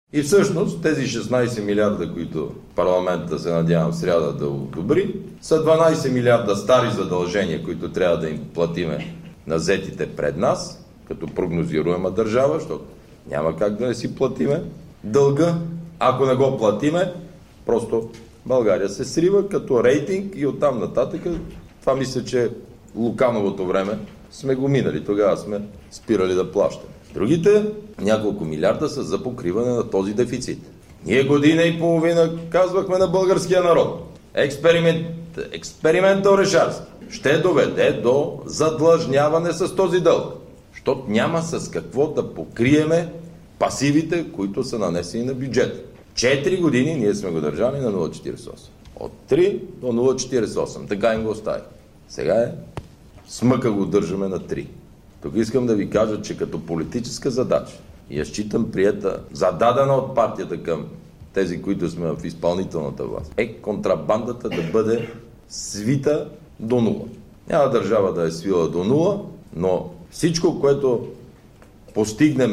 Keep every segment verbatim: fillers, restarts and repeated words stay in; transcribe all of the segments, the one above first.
И всъщност тези шестнайсет милиарда, които парламента се надявам в сряда да одобри, са дванайсет милиарда стари задължения, които трябва да им платиме на зетите пред нас, като прогнозируема държава, защото няма как да не си платиме дълга. Ако не го платиме, просто България се срива като рейтинг и оттам нататък. Това мисля, че Лукановото време сме го минали. Тогава сме спирали да плащаме. Другите няколко милиарда са за покриване на този дефицит. Ние година и половина казвахме на българския народ. Експеримент, експеримент Орешарски ще доведе до задлъжняване с този дълг. Защото няма с какво да покриеме пасивите, които са нанесени на бюджета. Четири години ние сме го държали на нула цяло четирийсет и осем. От три до нула цяло четирийсет и осем. Така им го остави. Сега е смъка го държаме на три. Тук искам да ви кажа, че като политическа задача, и я считам приета, зададена от партията към тези, които сме в изпълнителната власт, е контрабандата да бъде свита до нула. Няма държава да е свила до нула, но всичко, което постигнем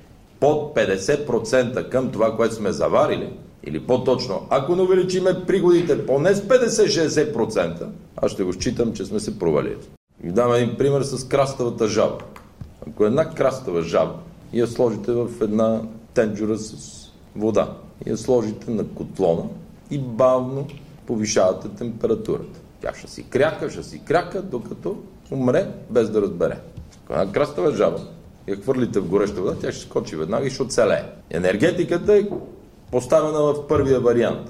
под петдесет процента към това, което сме заварили, или по-точно, ако не увеличиме приходите поне с петдесет-шейсет процента, аз ще го считам, че сме се провалили. Ви дам един пример с краставата жаба. Ако една крастава жаба и я сложите в една тенджура с вода, и я сложите на котлона и бавно повишавате температурата. Тя ще си кряка, ще си кряка, докато умре без да разбере. Ако една крастава жаба я хвърлите в гореща вода, тя ще скочи веднага и ще оцелее. Енергетиката е поставена в първия вариант.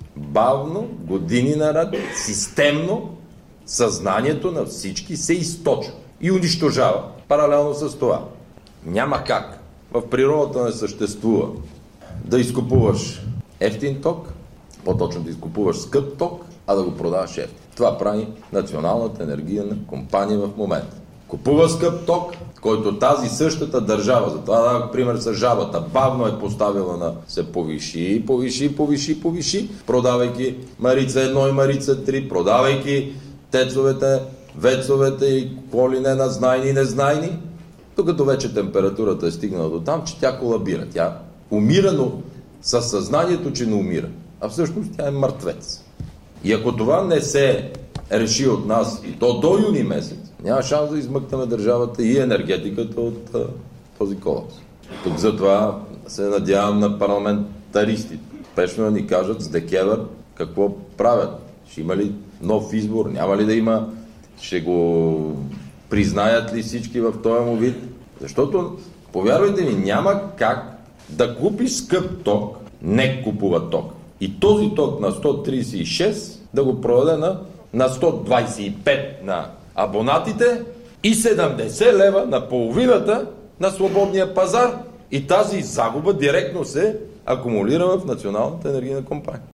Бавно, години наред, системно, съзнанието на всички се източва и унищожава. Паралелно с това. Няма как. В природата не съществува да изкупуваш ефтин ток, по-точно да изкупуваш скъп ток, а да го продаваш ефтин. Това прави Националната енергийна компания в момента. Купува скъп ток, който тази същата държава, затова дадох пример с жабата, бавно е поставила на се повиши, повиши, повиши, повиши, продавайки Марица едно и Марица три, продавайки тецовете, вецовете и какво ли не на знайни и незнайни, докато вече температурата е стигнала до там, че тя колабира. Тя умира, но със съзнанието, че не умира. А всъщност тя е мъртвец. И ако това не се реши от нас и то до юни месец, няма шанс да измъкнем държавата и енергетиката от а, този колапс. Тук затова се надявам на парламентаристите. Спешно да ни кажат с ДКЕВР какво правят. Ще има ли нов избор, няма ли да има, ще го признаят ли всички в този му вид. Защото, повярвайте ми, няма как да купиш скъп ток, не купува ток. И този ток на сто трийсет и шест да го продаде на, на сто двайсет и пет на абонатите и седемдесет лева на половината на свободния пазар. И тази загуба директно се акумулира в Националната енергийна компания.